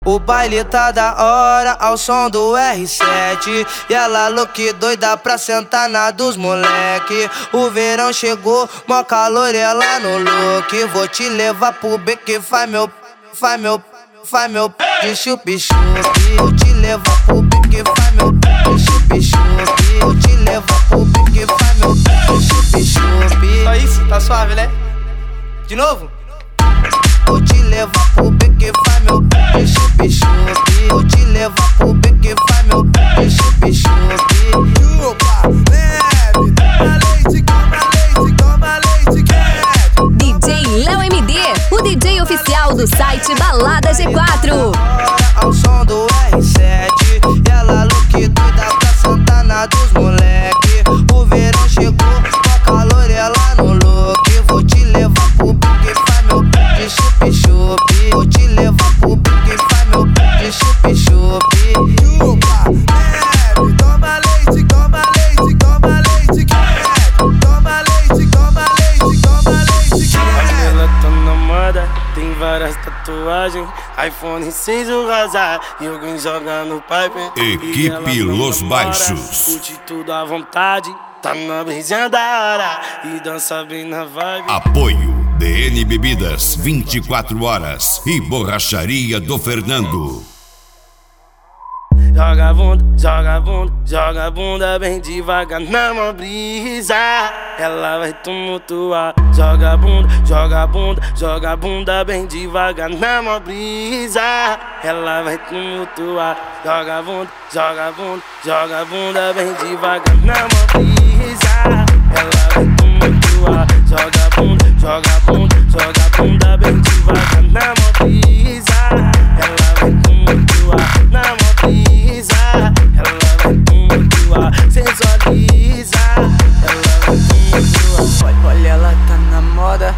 O baile tá da hora ao som do R7 e ela louca doida pra sentar na dos moleque. O verão chegou, mó calor ela no look. Vou te levar pro beco, faz meu de chup-chup. Vou te levar pro beco, faz meu de chup-chup. Vou te levar pro beco, faz meu de chup-chup. Só isso? Tá suave, né? De novo? Vou te levar pro beco, faz meu de chup-chup. Vou te levar pro beco, faz meu de chup-chup. Chupa, leve, toma leite, toma leite, quer. DJ Léo MD, o DJ oficial do site Balada G4. Ao som do R7 e ela louca doida pra sentar na dos moleque. O verão chegou, com calor ela no look. Vou te levar pro beco, faz meu de chup-chup. Vou te levar pro beco, faz meu de chup-chup. Chupa, leve, toma leite, quer. Toma leite, quer. Ela tá na moda, tem várias tatuagens. iPhone 6 o rosa e alguém joga no pipe. Equipe Los Baixos. Curte tudo à vontade, tá na brisinha da hora e dança bem na vibe. Apoio DN Bebidas 24 horas e Borracharia do Fernando. Joga a bunda, joga a bunda, joga a bunda bem devagar na mó brisa. Ela vai tumultuar. Joga a bunda, joga a bunda, joga a bunda bem devagar na mó brisa. Ela vai tumultuar. Joga a bunda, joga a bunda, joga a bunda bem devagar na mó brisa. Ela vai tumultuar. Joga a bunda, joga a bunda, joga a bunda bem devagar na mó brisa.